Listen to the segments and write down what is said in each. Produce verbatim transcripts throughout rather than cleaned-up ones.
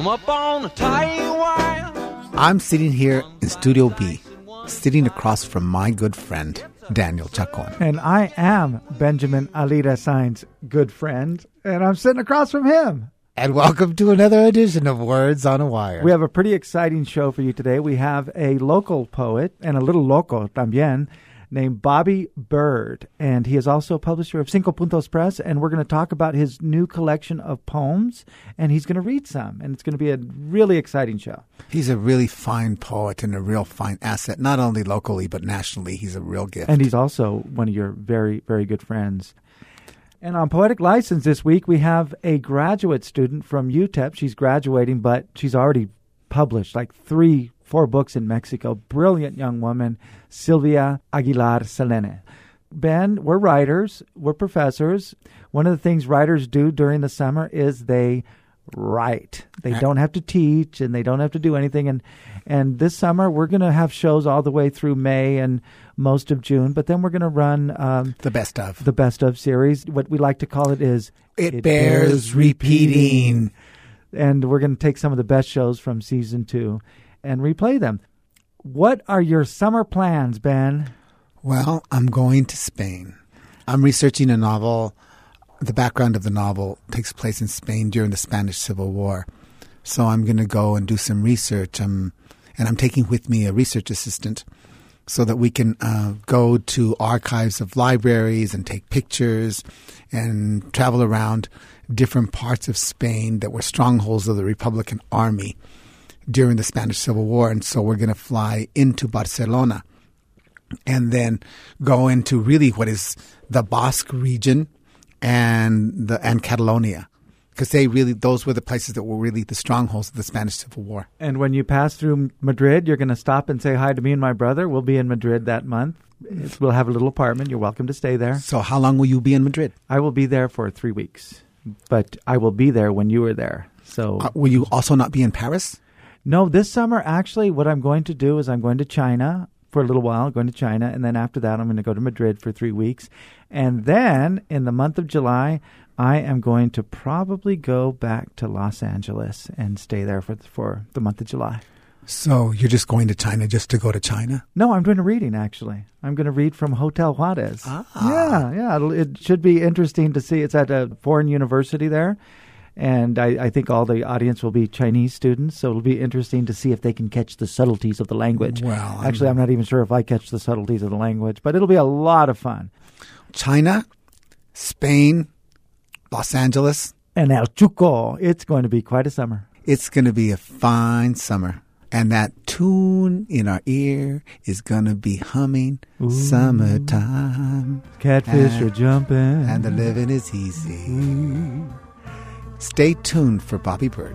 Come up on the tie wire. I'm sitting here in Studio B, sitting across from my good friend, Daniel Chacon. And I am Benjamin Alida Sainz's good friend, and I'm sitting across from him. And welcome to another edition of Words on a Wire. We have a pretty exciting show for you today. We have a local poet, and a little loco también, named Bobby Bird. And he is also a publisher of Cinco Puntos Press, and we're going to talk about his new collection of poems, and he's going to read some. And it's going to be a really exciting show. He's a really fine poet and a real fine asset, not only locally, but nationally. He's a real gift. And he's also one of your very, very good friends. And on Poetic License this week, we have a graduate student from U T E P. She's graduating, but she's already published like three, four books in Mexico. Brilliant young woman, Silvia Aguilar Selene. Ben, we're writers. We're professors. One of the things writers do during the summer is they write. They don't have to teach, and they don't have to do anything. And and this summer, we're going to have shows all the way through May and most of June, but then we're going to run um, the best of. The best of series. What we like to call it is It, it bears, bears repeating. And we're going to take some of the best shows from season two and replay them. What are your summer plans, Ben? Well, I'm going to Spain. I'm researching a novel. The background of the novel takes place in Spain during the Spanish Civil War. So I'm going to go and do some research. Um, and I'm taking with me a research assistant so that we can uh, go to archives of libraries and take pictures and travel around different parts of Spain that were strongholds of the Republican Army during the Spanish Civil War. And so we're going to fly into Barcelona and then go into really what is the Basque region and the and Catalonia, because they really those were the places that were really the strongholds of the Spanish Civil War. And when you pass through Madrid, you're going to stop and say hi to me and my brother. We'll be in Madrid that month. It's, we'll have a little apartment. You're welcome to stay there. So how long will you be in Madrid? I will be there for three weeks, but I will be there when you are there. So uh, will you also not be in Paris? No, this summer, actually, what I'm going to do is I'm going to China for a little while, going to China, and then after that, I'm going to go to Madrid for three weeks. And then in the month of July, I am going to probably go back to Los Angeles and stay there for for the month of July. So you're just going to China just to go to China? No, I'm doing a reading, actually. I'm going to read from Hotel Juarez. Ah. Yeah, yeah. It'll, it should be interesting to see. It's at a foreign university there. And I, I think all the audience will be Chinese students, so it'll be interesting to see if they can catch the subtleties of the language. Well, Actually, I'm, I'm not even sure if I catch the subtleties of the language, but it'll be a lot of fun. China, Spain, Los Angeles. And El Chuco. It's going to be quite a summer. It's going to be a fine summer. And that tune in our ear is going to be humming. Ooh. Summertime. Catfish and, are jumping. And the living is easy. Ooh. Stay tuned for Bobby Bird.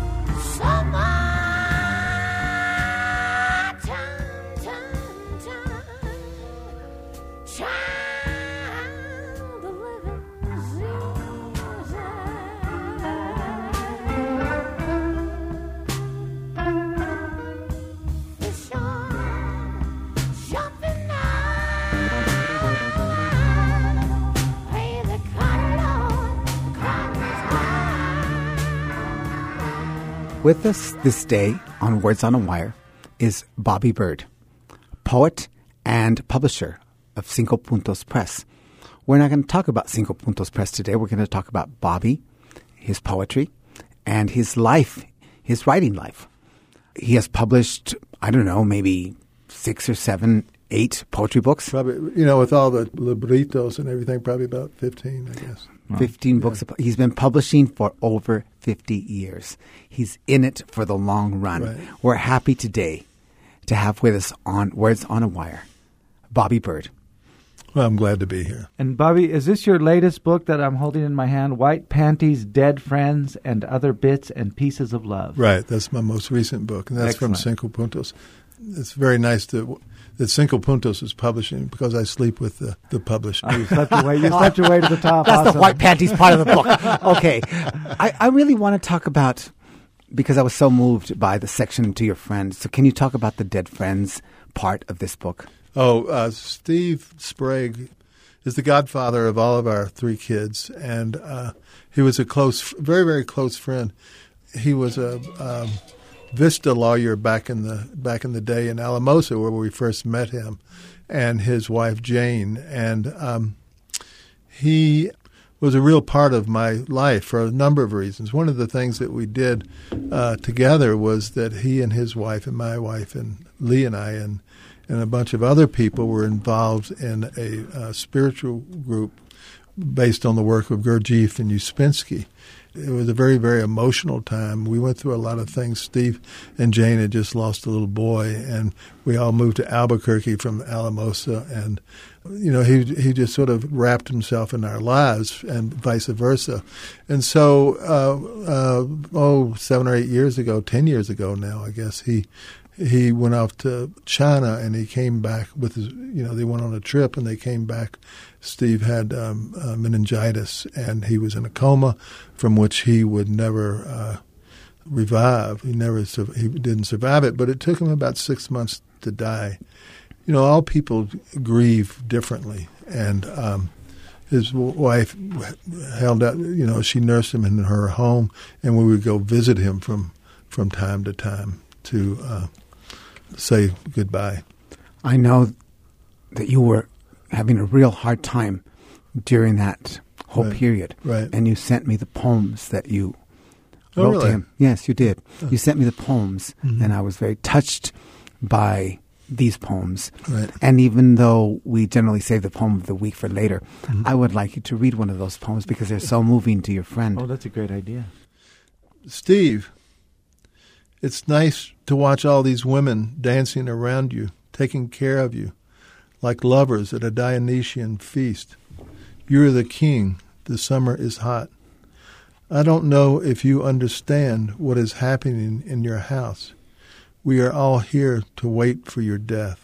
With us this day on Words on a Wire is Bobby Bird, poet and publisher of Cinco Puntos Press. We're not going to talk about Cinco Puntos Press today. We're going to talk about Bobby, his poetry, and his life, his writing life. He has published, I don't know, maybe six or seven, eight poetry books. Probably, you know, with all the libritos and everything, probably about fifteen, I guess. fifteen yeah. books. He's been publishing for over fifty years. He's in it for the long run. Right. We're happy today to have with us on Words on a Wire, Bobby Bird. Well, I'm glad to be here. And Bobby, is this your latest book that I'm holding in my hand? White Panties, Dead Friends, and Other Bits and Pieces of Love. Right. That's my most recent book, and that's Excellent. from Cinco Puntos. It's very nice to, that Cinco Puntos is publishing because I sleep with the, the publisher. Oh, you slept your way, you slept your way to the top. That's Awesome. the White Panties part of the book. Okay. I, I really want to talk about, because I was so moved by the section to your friends. So can you talk about the Dead Friends part of this book? Oh, uh, Steve Sprague is the godfather of all of our three kids, and uh, he was a close, very, very close friend. he was a um, Vista lawyer back in the back in the day in Alamosa, where we first met him, and his wife Jane, and um, he was a real part of my life for a number of reasons. One of the things that we did uh, together was that he and his wife and my wife and Lee and I and and a bunch of other people were involved in a, a spiritual group based on the work of Gurdjieff and Uspensky. It was a very, very emotional time. We went through a lot of things. Steve and Jane had just lost a little boy, and we all moved to Albuquerque from Alamosa. And, you know, he he just sort of wrapped himself in our lives and vice versa. And so, uh, uh, oh, seven or eight years ago, ten years ago now, I guess, he he went off to China, and he came back with his, you know, they went on a trip, and they came back. Steve had um, uh, meningitis, and he was in a coma from which he would never uh, revive. He never sur- he didn't survive it, but it took him about six months to die. You know, all people grieve differently, and um, his wife held out. You know, she nursed him in her home, and we would go visit him from from time to time to uh, say goodbye. I know that you were having a real hard time during that whole right. period. Right. And you sent me the poems that you oh, wrote really? to him. Yes, you did. Oh. You sent me the poems, mm-hmm. and I was very touched by these poems. Right. And even though we generally save the poem of the week for later, mm-hmm. I would like you to read one of those poems because they're so moving to your friend. Oh, that's a great idea. Steve, it's nice to watch all these women dancing around you, taking care of you, like lovers at a Dionysian feast. You're the king. The summer is hot. I don't know if you understand what is happening in your house. We are all here to wait for your death.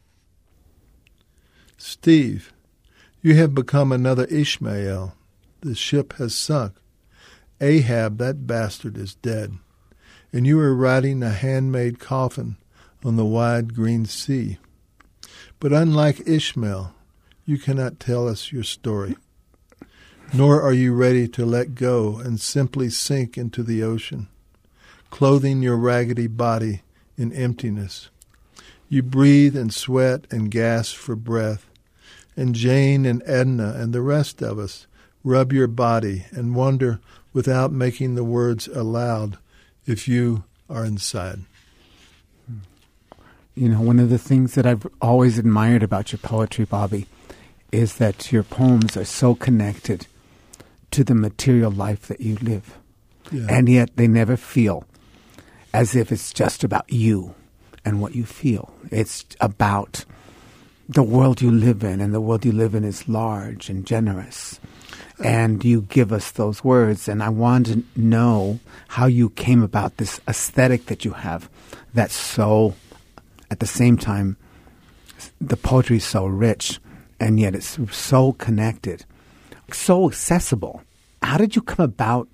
Steve, you have become another Ishmael. The ship has sunk. Ahab, that bastard, is dead. And you are riding a handmade coffin on the wide green sea. But unlike Ishmael, you cannot tell us your story, nor are you ready to let go and simply sink into the ocean, clothing your raggedy body in emptiness. You breathe and sweat and gasp for breath, and Jane and Edna and the rest of us rub your body and wonder without making the words aloud if you are inside. You know, one of the things that I've always admired about your poetry, Bobby, is that your poems are so connected to the material life that you live. Yeah. And yet they never feel as if it's just about you and what you feel. It's about the world you live in, and the world you live in is large and generous. And you give us those words, and I want to know how you came about this aesthetic that you have that's so... At the same time, the poetry is so rich, and yet it's so connected, so accessible. How did you come about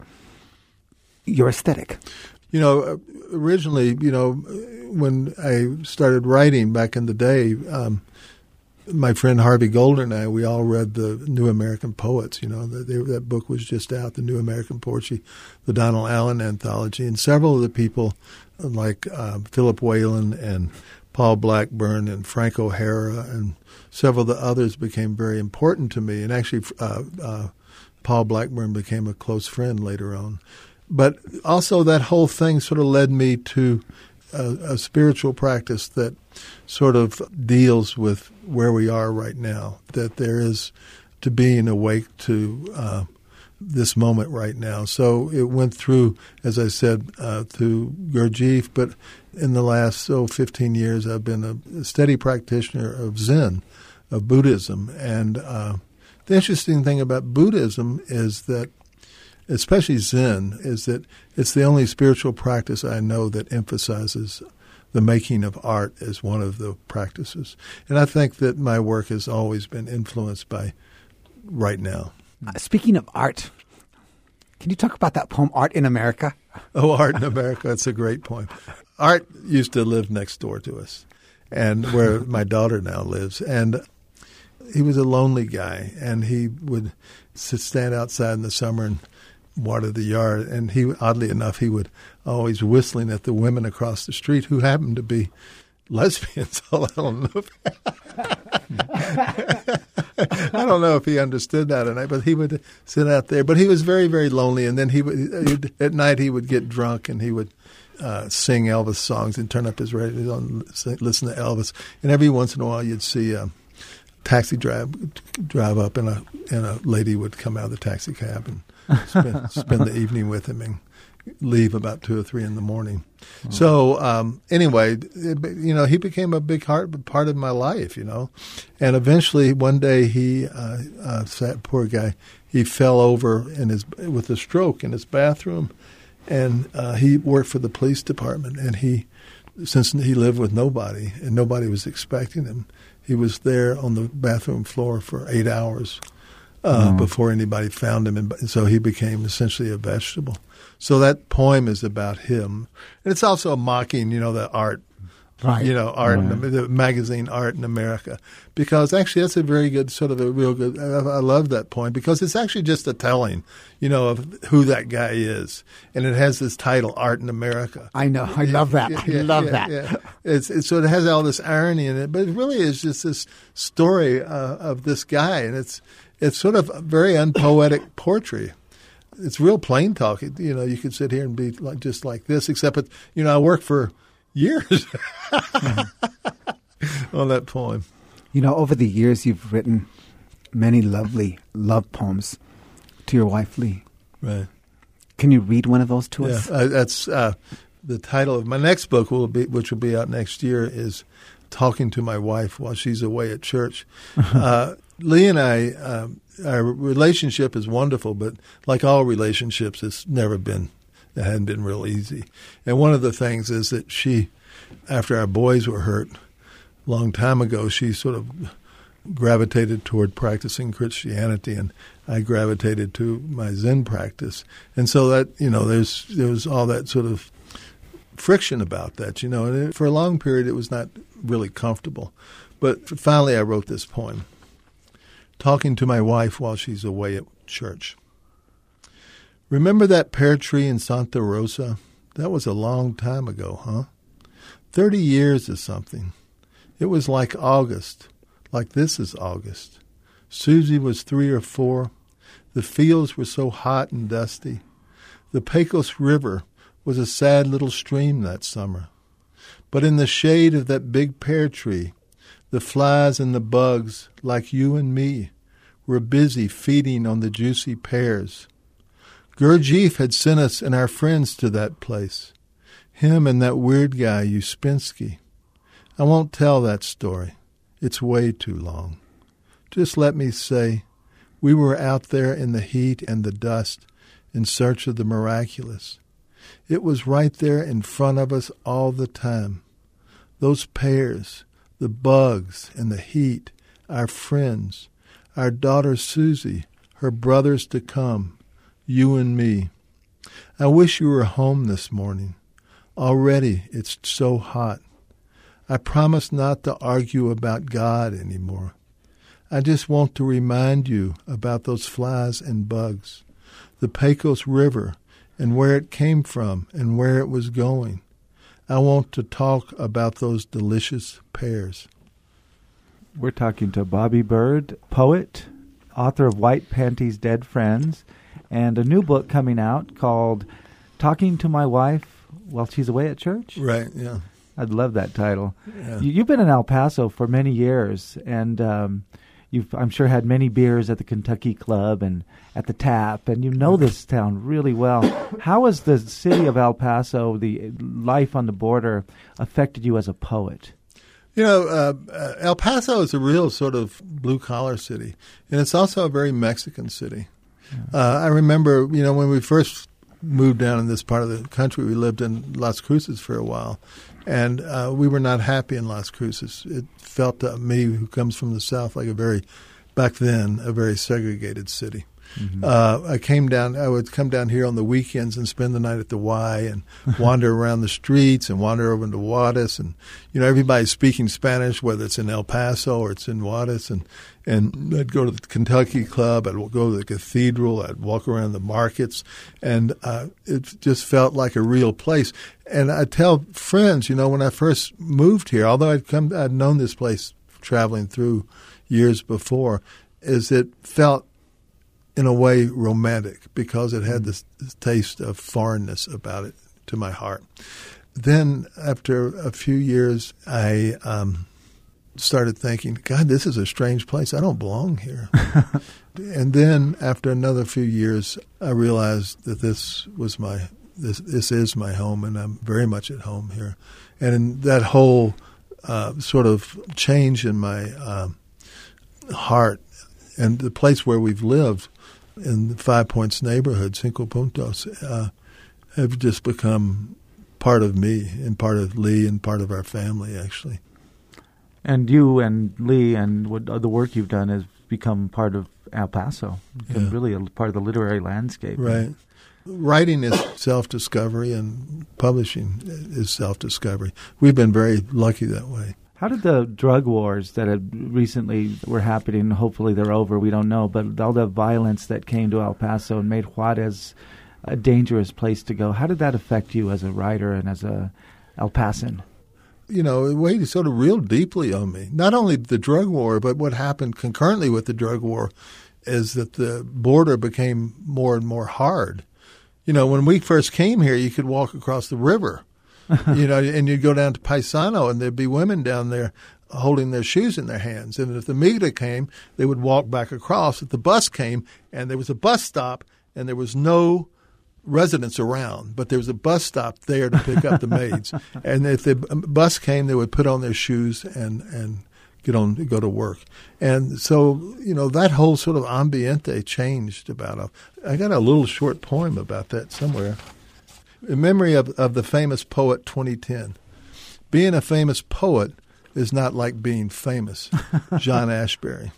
your aesthetic? You know, originally, you know, when I started writing back in the day, um, my friend Harvey Golder and I, we all read the New American Poets. You know, they, they, that book was just out, the New American Poetry, the Donald Allen anthology. And several of the people, like uh, Philip Whalen and Paul Blackburn and Frank O'Hara and several of the others became very important to me. And actually, uh, uh, Paul Blackburn became a close friend later on. But also that whole thing sort of led me to a, a spiritual practice that sort of deals with where we are right now, that there is to being awake to uh, this moment right now. So it went through, as I said, uh, through Gurdjieff, but in the last, oh, fifteen years, I've been a steady practitioner of Zen, of Buddhism. And uh, the interesting thing about Buddhism is that, especially Zen, is that it's the only spiritual practice I know that emphasizes the making of art as one of the practices. And I think that my work has always been influenced by right now. Uh, speaking of art, can you talk about that poem, Art in America? Oh, Art in America, that's a great poem. Art used to live next door to us, and where my daughter now lives. And he was a lonely guy, and he would sit, stand outside in the summer and water the yard. And he, oddly enough, he would always whistling at the women across the street who happened to be lesbians. I don't know. If, I don't know if he understood that or not, but he would sit out there. But he was very, very lonely. And then he would, at night he would get drunk and he would uh, sing Elvis songs and turn up his radio and listen to Elvis. And every once in a while you'd see a taxi drive drive up, and a and a lady would come out of the taxi cab and spend, spend the evening with him and leave about two or three in the morning. Oh. So um, anyway, it, you know, he became a big heart, part of my life, you know. And eventually, one day, he, uh, uh, that poor guy, he fell over in his with a stroke in his bathroom, and uh, he worked for the police department. And he, since he lived with nobody and nobody was expecting him, he was there on the bathroom floor for eight hours uh, mm. before anybody found him, and so he became essentially a vegetable. So that poem is about him. And it's also mocking, you know, the art, right. you know, art, right. in the, the magazine art in America. Because actually that's a very good, sort of a real good, I, I love that poem because it's actually just a telling, you know, of who that guy is. And it has this title, Art in America. I know. I love that. Yeah, I yeah, love yeah, that. Yeah. It's, it's, so it has all this irony in it, but it really is just this story uh, of this guy. And it's, it's sort of a very unpoetic poetry. It's real plain talk. You know, you could sit here and be like just like this, except, it, you know, I worked for years on that poem. You know, over the years, you've written many lovely love poems to your wife, Lee. Right. Can you read one of those to yeah, us? Uh, that's uh, the title of my next book, will be, which will be out next year, is Talking to My Wife While She's Away at Church. uh, Lee and I, um, our relationship is wonderful, but like all relationships, it's never been, it hadn't been real easy. And one of the things is that she, after our boys were hurt a long time ago, she sort of gravitated toward practicing Christianity, and I gravitated to my Zen practice. And so that, you know, there's there was all that sort of friction about that, you know. And it, for a long period, it was not really comfortable. But finally, I wrote this poem, Talking to My Wife While She's Away at Church. Remember that pear tree in Santa Rosa? That was a long time ago, huh? Thirty years or something. It was like August, like this is August. Susie was three or four. The fields were so hot and dusty. The Pecos River was a sad little stream that summer. But in the shade of that big pear tree, the flies and the bugs, like you and me, were busy feeding on the juicy pears. Gurdjieff had sent us and our friends to that place, him and that weird guy, Uspensky. I won't tell that story. It's way too long. Just let me say, we were out there in the heat and the dust in search of the miraculous. It was right there in front of us all the time. Those pears, the bugs and the heat, our friends, our daughter Susie, her brothers to come, you and me. I wish you were home this morning. Already it's so hot. I promise not to argue about God anymore. I just want to remind you about those flies and bugs, the Pecos River and where it came from and where it was going. I want to talk about those delicious pears. We're talking to Bobby Bird, poet, author of White Panties, Dead Friends, and a new book coming out called Talking to My Wife While She's Away at Church. Right, yeah. I'd love that title. Yeah. You, you've been in El Paso for many years, and um, you've, I'm sure, had many beers at the Kentucky Club and at the Tap, and you know this town really well. How has the city of El Paso, the life on the border, affected you as a poet? You know, uh, uh, El Paso is a real sort of blue-collar city, and it's also a very Mexican city. Yeah. Uh, I remember, you know, when we first moved down in this part of the country, we lived in Las Cruces for a while, and uh, we were not happy in Las Cruces. It felt to me, who comes from the South, like a very, back then, a very segregated city. Mm-hmm. Uh, I came down. I would come down here on the weekends and spend the night at the Y and wander around the streets and wander over into Juarez. And you know, everybody's speaking Spanish, whether it's in El Paso or it's in Juarez. And and I'd go to the Kentucky Club. I'd go to the cathedral. I'd walk around the markets, and uh, it just felt like a real place. And I tell friends, you know, when I first moved here, although I'd come, I'd known this place traveling through years before, is it felt in a way romantic because it had this, this taste of foreignness about it to my heart. Then after a few years, I um, started thinking, God, this is a strange place. I don't belong here. And then after another few years, I realized that this was my this this is my home, and I'm very much at home here. And in that whole uh, sort of change in my um, heart and the place where we've lived in the Five Points neighborhood, Cinco Puntos, uh, have just become part of me and part of Lee and part of our family, actually. And you and Lee and what the work you've done has become part of El Paso, and Yeah. really a part of the literary landscape. Right. Writing is self-discovery, and publishing is self-discovery. We've been very lucky that way. How did the drug wars that had recently were happening, hopefully they're over, we don't know, but all the violence that came to El Paso and made Juarez a dangerous place to go, how did that affect you as a writer and as a El Pasan? You know, it weighed sort of real deeply on me. Not only the drug war, but what happened concurrently with the drug war is that the border became more and more hard. You know, when we first came here, you could walk across the river, you know, and you'd go down to Paisano, and there'd be women down there holding their shoes in their hands. And if the migra came, they would walk back across. If the bus came, and there was a bus stop, and there was no residents around, but there was a bus stop there to pick up the maids. And if the bus came, they would put on their shoes and, and get on, go to work. And so, you know, that whole sort of ambiente changed about it. I got a little short poem about that somewhere. In memory of, of the famous poet twenty ten. Being a famous poet is not like being famous. John Ashbery.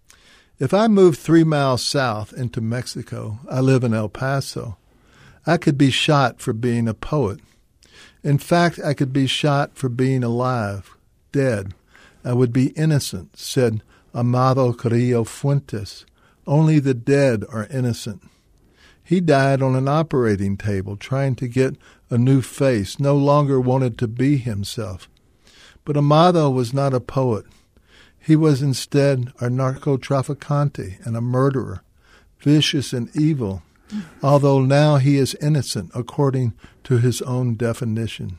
If I moved three miles south into Mexico, I live in El Paso, I could be shot for being a poet. In fact, I could be shot for being alive, dead. I would be innocent, said Amado Carrillo Fuentes. Only the dead are innocent. He died on an operating table trying to get a new face, no longer wanted to be himself. But Amado was not a poet. He was instead a narcotraficante and a murderer, vicious and evil, although now he is innocent according to his own definition.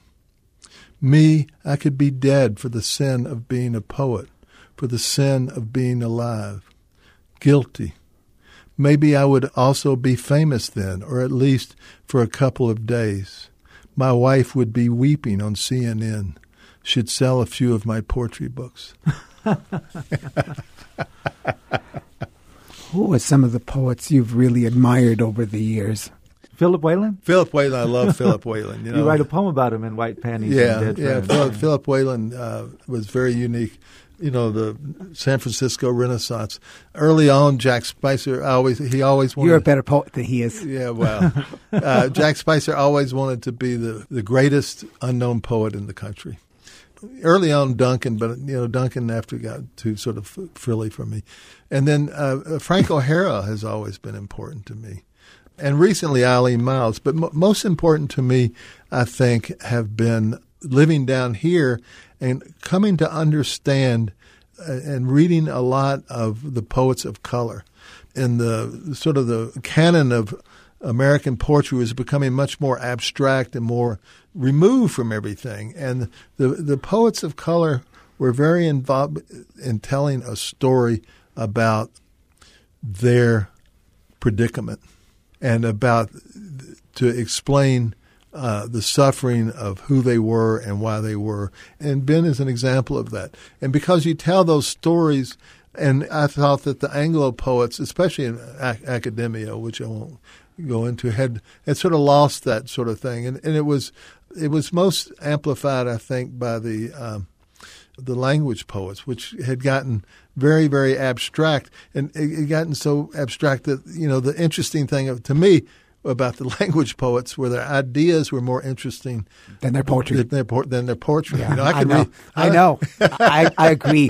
Me, I could be dead for the sin of being a poet, for the sin of being alive. Guilty. Maybe I would also be famous then, or at least for a couple of days. My wife would be weeping on C N N. She'd sell a few of my poetry books. Who are some of the poets you've really admired over the years? Philip Whalen? Philip Whalen, I love Philip Whalen. You know? You write a poem about him in White Panties. Yeah, and Dead yeah. Friends. Philip, Philip Whalen uh, was very unique. You know, the San Francisco Renaissance. Early on, Jack Spicer always he always wanted. You're a better poet than he is. Yeah, well, uh, Jack Spicer always wanted to be the, the greatest unknown poet in the country. Early on, Duncan, but you know, Duncan after got too sort of frilly for me, and then uh, Frank O'Hara has always been important to me, and recently Eileen Myles. But m- most important to me, I think, have been living down here and coming to understand uh, and reading a lot of the poets of color. In the sort of the canon of American poetry was becoming much more abstract and more removed from everything. And the the poets of color were very involved in telling a story about their predicament and about to explain Uh, the suffering of who they were and why they were. And Ben is an example of that. And because you tell those stories, and I thought that the Anglo poets, especially in ac- academia, which I won't go into, had, had sort of lost that sort of thing. And, and it was it was most amplified, I think, by the um, the language poets, which had gotten very, very abstract. And it had gotten so abstract that, you know, the interesting thing to me about the language poets were their ideas were more interesting Than their poetry. Than their, po- than their poetry. Yeah, You know, I, I could know. read, I know. I, I agree.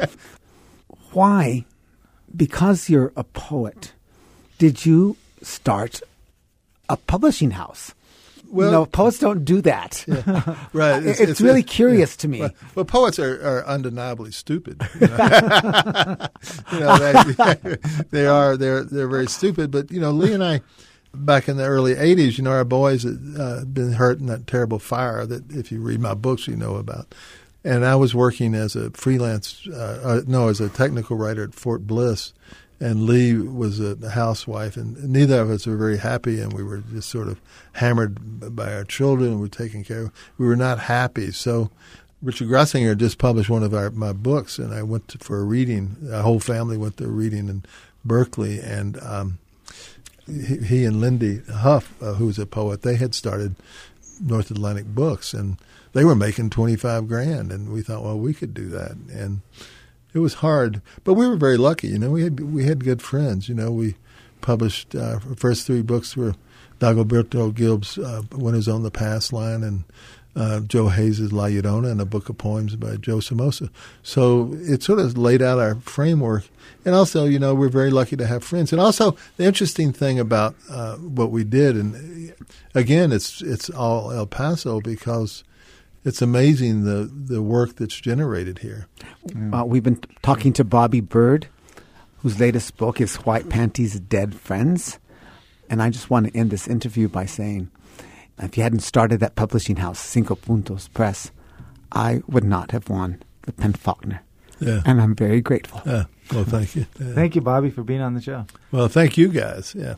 Why, because you're a poet, did you start a publishing house? Well, you know, poets don't do that. Yeah, right. It's, it's really curious yeah. to me. Well, well poets are, are undeniably stupid. You know, you know they, they are. They're they're very stupid. But you know, Lee and I, back in the early eighties, you know, our boys had uh, been hurt in that terrible fire that, if you read my books, you know about. And I was working as a freelance, uh, uh, no, as a technical writer at Fort Bliss. And Lee was a housewife, and neither of us were very happy, and we were just sort of hammered by our children, and we were taking care of. We were not happy. So Richard Gressinger just published one of our my books, and I went to, for a reading. Our whole family went to a reading in Berkeley, and um, he, he and Lindy Huff, uh, who was a poet, they had started North Atlantic Books, and they were making twenty-five grand, and we thought, well, we could do that. And it was hard, but we were very lucky. You know, we had we had good friends. You know, we published uh, our first three books were Dagoberto Gilb's uh, Winners on the Pass Line and uh, Joe Hayes' La Llorona, and a book of poems by Joe Somoza. So it sort of laid out our framework. And also, you know, we're very lucky to have friends. And also, the interesting thing about uh, what we did, and again, it's it's all El Paso because it's amazing the, the work that's generated here. Uh, we've been talking to Bobby Bird, whose latest book is White Panties, Dead Friends. And I just want to end this interview by saying, if you hadn't started that publishing house, Cinco Puntos Press, I would not have won the Penn Faulkner. Yeah. And I'm very grateful. Yeah. Well, thank you. Yeah. Thank you, Bobby, for being on the show. Well, thank you guys. Yeah.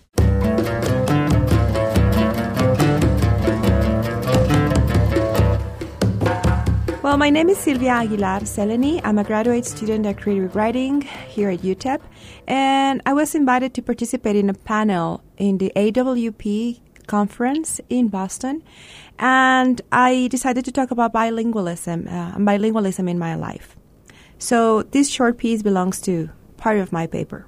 Well, my name is Silvia Aguilar Seleni. I'm a graduate student at creative writing here at U T E P, and I was invited to participate in a panel in the A W P conference in Boston, and I decided to talk about bilingualism uh, and bilingualism in my life. So this short piece belongs to part of my paper.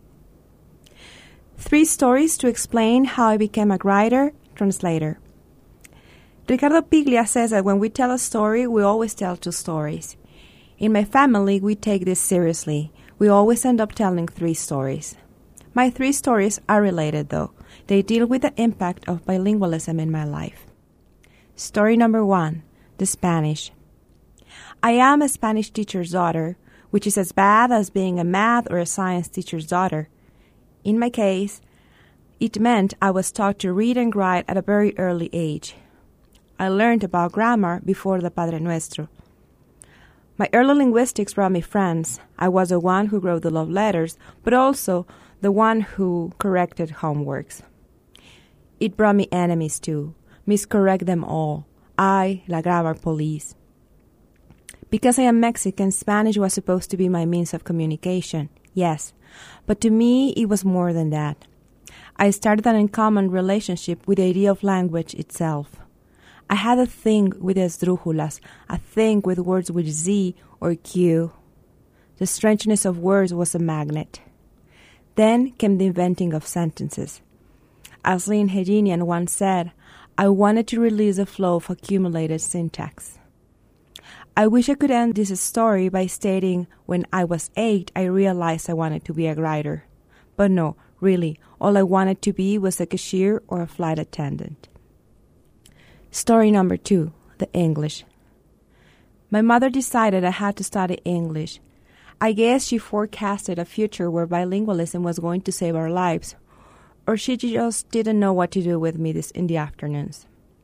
Three stories to explain how I became a writer, translator. Ricardo Piglia says that when we tell a story, we always tell two stories. In my family, we take this seriously. We always end up telling three stories. My three stories are related, though. They deal with the impact of bilingualism in my life. Story number one, the Spanish. I am a Spanish teacher's daughter, which is as bad as being a math or a science teacher's daughter. In my case, it meant I was taught to read and write at a very early age. I learned about grammar before the Padre Nuestro. My early linguistics brought me friends. I was the one who wrote the love letters, but also the one who corrected homeworks. It brought me enemies too. Miscorrect them all. I, la grammar police. Because I am Mexican, Spanish was supposed to be my means of communication. Yes, but to me it was more than that. I started an uncommon relationship with the idea of language itself. I had a thing with esdrújulas, a thing with words with Z or Q. The strangeness of words was a magnet. Then came the inventing of sentences. As Lynn Heginian once said, I wanted to release the flow of accumulated syntax. I wish I could end this story by stating when I was eight, I realized I wanted to be a writer. But no, really, all I wanted to be was a cashier or a flight attendant. Story number two, the English. My mother decided I had to study English. I guess she forecasted a future where bilingualism was going to save our lives, or she just didn't know what to do with me this in the afternoons.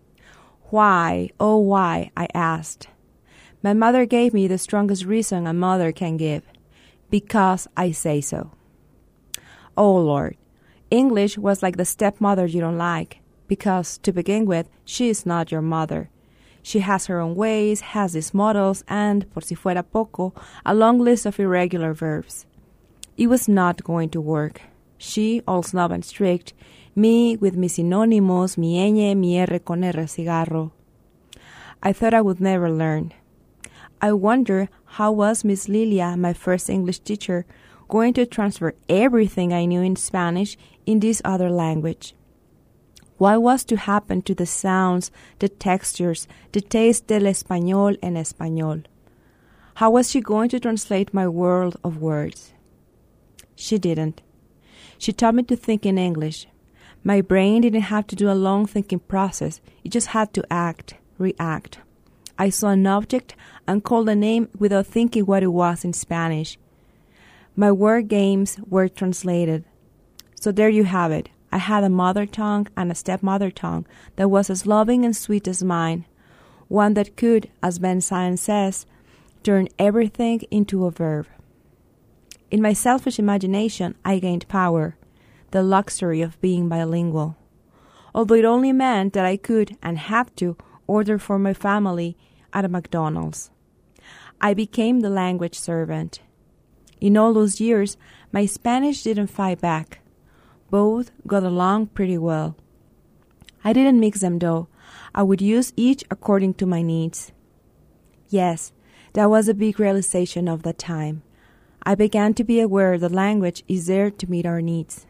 Why, oh why, I asked. My mother gave me the strongest reason a mother can give. Because I say so. Oh Lord, English was like the stepmother you don't like. Because, to begin with, she is not your mother. She has her own ways, has these models, and, por si fuera poco, a long list of irregular verbs. It was not going to work. She, all snob and strict, me with mis sinónimos, mi ñ, mi R con R cigarro. I thought I would never learn. I wonder how was Miss Lilia, my first English teacher, going to transfer everything I knew in Spanish in this other language? What was to happen to the sounds, the textures, the taste del español en español? How was she going to translate my world of words? She didn't. She taught me to think in English. My brain didn't have to do a long thinking process. It just had to act, react. I saw an object and called a name without thinking what it was in Spanish. My word games were translated. So there you have it. I had a mother tongue and a stepmother tongue that was as loving and sweet as mine, one that could, as Ben Science says, turn everything into a verb. In my selfish imagination, I gained power, the luxury of being bilingual, although it only meant that I could and had to order for my family at a McDonald's. I became the language servant. In all those years, my Spanish didn't fight back. Both got along pretty well. I didn't mix them though. I would use each according to my needs. Yes, that was a big realization of that time. I began to be aware that language is there to meet our needs.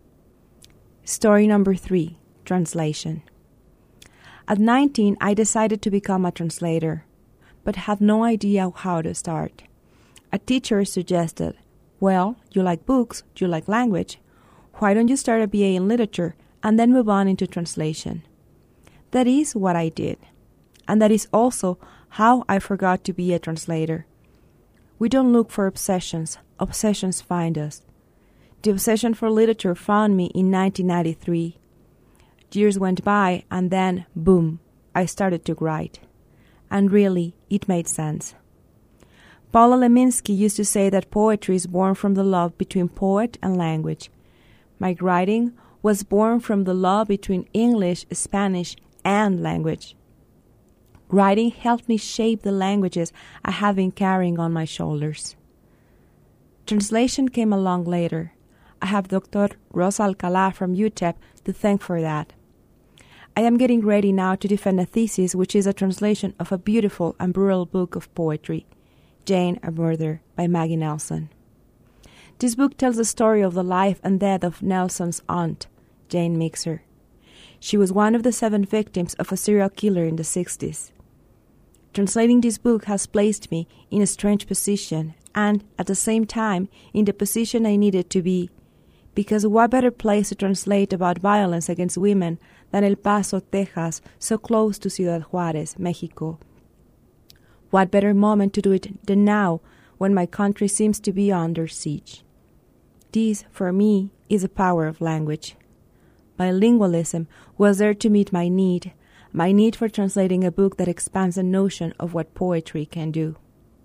Story number three, translation. At nineteen, I decided to become a translator, but had no idea how to start. A teacher suggested, well, you like books, you like language. Why don't you start a B A in literature and then move on into translation? That is what I did. And that is also how I forgot to be a translator. We don't look for obsessions. Obsessions find us. The obsession for literature found me in nineteen ninety-three. Years went by and then, boom, I started to write. And really, it made sense. Paula Leminski used to say that poetry is born from the love between poet and language. My writing was born from the love between English, Spanish, and language. Writing helped me shape the languages I have been carrying on my shoulders. Translation came along later. I have Doctor Rosa Alcalá from U T E P to thank for that. I am getting ready now to defend a thesis which is a translation of a beautiful and brutal book of poetry, Jane, a Murder, by Maggie Nelson. This book tells the story of the life and death of Nelson's aunt, Jane Mixer. She was one of the seven victims of a serial killer in the sixties. Translating this book has placed me in a strange position and, at the same time, in the position I needed to be, because what better place to translate about violence against women than El Paso, Texas, so close to Ciudad Juárez, Mexico? What better moment to do it than now, when my country seems to be under siege? This, for me, is the power of language. Bilingualism was there to meet my need, my need for translating a book that expands the notion of what poetry can do.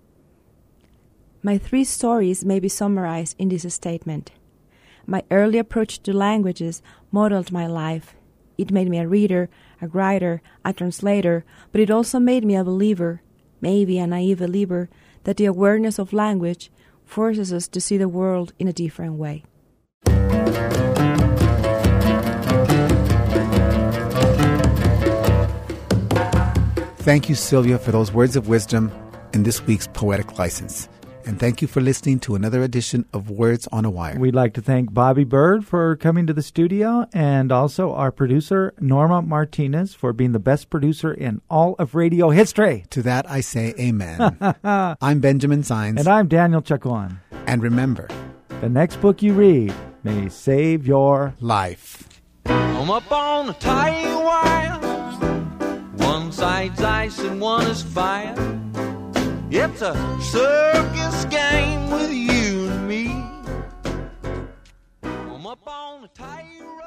My three stories may be summarized in this statement. My early approach to languages modeled my life. It made me a reader, a writer, a translator, but it also made me a believer, maybe a naive believer, that the awareness of language forces us to see the world in a different way. Thank you, Sylvia, for those words of wisdom in this week's Poetic License. And thank you for listening to another edition of Words on a Wire. We'd like to thank Bobby Bird for coming to the studio, and also our producer, Norma Martinez, for being the best producer in all of radio history. To that I say amen. I'm Benjamin Sines. And I'm Daniel Chacon. And remember, the next book you read may save your life. I'm up on a tight wire. One side's ice and one is fire. It's a circus game with you and me. I'm up on a tight